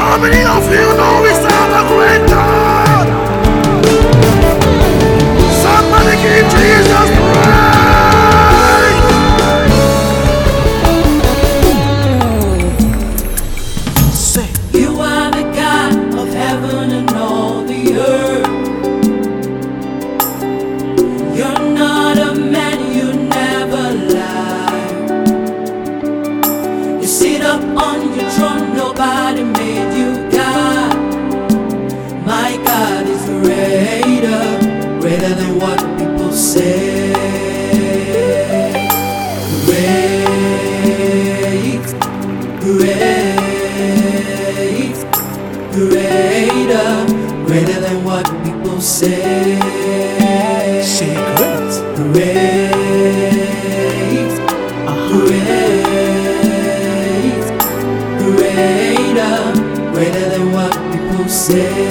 How many of you know we serve a great God? Somebody give Jesus praise. Say, You are the God of heaven and all the earth. You're not a man, you never lie. You sit up on your throne, nobody made you God. My God is greater, greater than what people say. Great, great, greater, greater than what people say. say great. Great, great, greater, greater than what people say.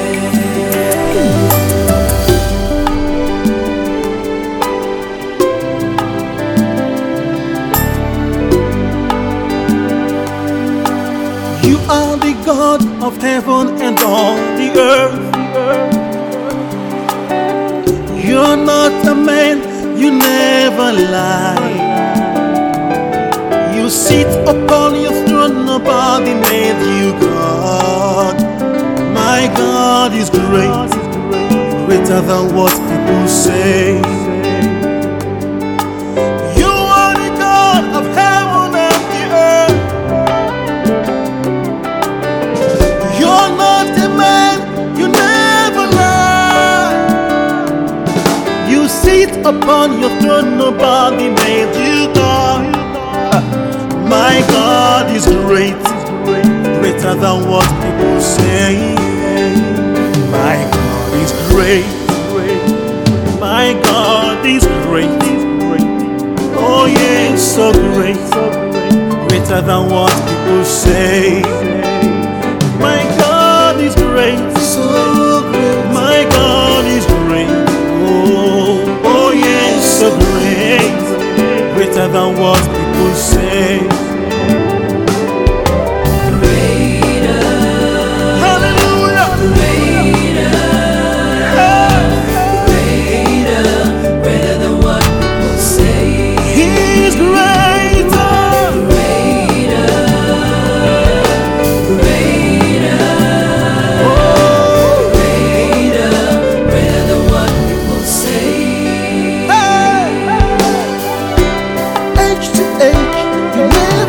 You are the God of heaven and all the earth. You're not a man, you never lie. You sit upon your throne, nobody made you God. My God is great, greater than what people say. You are the God of heaven and the earth. You're not a man, you never lie. You sit upon your throne, nobody made you God. My God is great, greater than what people say. My God is great, my God is great. Oh yes, so great, greater than what people say. My God is great, so great. My God is great. Oh yes, so great, greater than what people say. Hallelujah. Greater than what people say. He's greater. Greater than what people say. Age to age, you never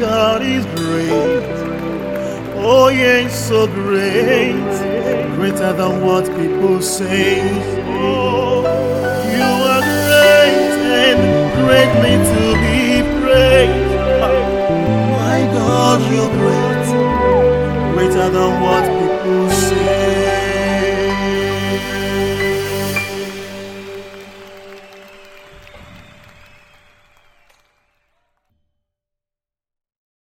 God is great. Oh, yes, so great. Greater than what people say. Oh, you are great and greatly